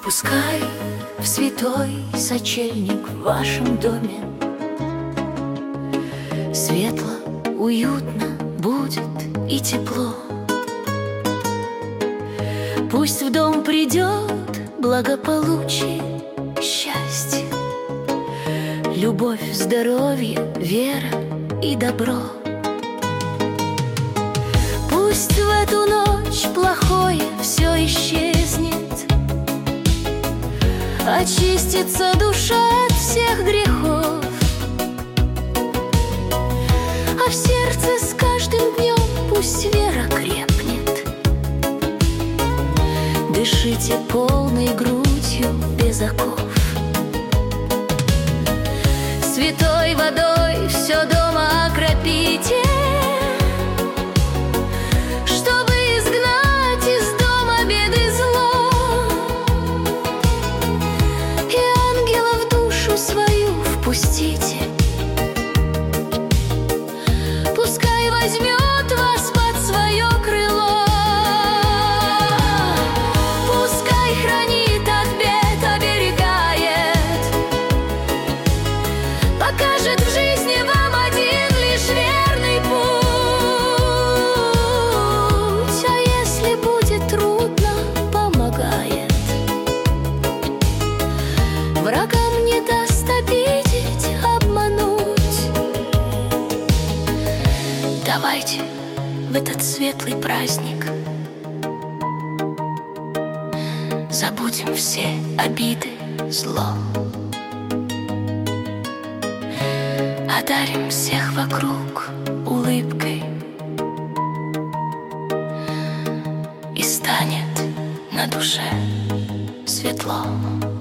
Пускай в святой сочельник в вашем доме светло, уютно будет и тепло. Пусть в дом придет благополучие, счастье, любовь, здоровье, вера и добро. Пусть в эту ночь плохое все исчезнет, очистится душа от всех грехов, а в сердце с каждым днем пусть вера крепнет. Дышите полной грудью без оков. Святой водой все дома окропите, чтобы изгнать из дома беды и зло, и ангела в душу свою впустите. Пускай возьмет вас под свое крыло, пускай хранит от бед, оберегает, покажет в жизни вам один лишь верный путь, а если будет трудно, помогает. Врагам не даст обидеть, обмануть. Давайте в этот светлый праздник забудем все обиды, зло, одарим всех вокруг улыбкой, и станет на душе светло.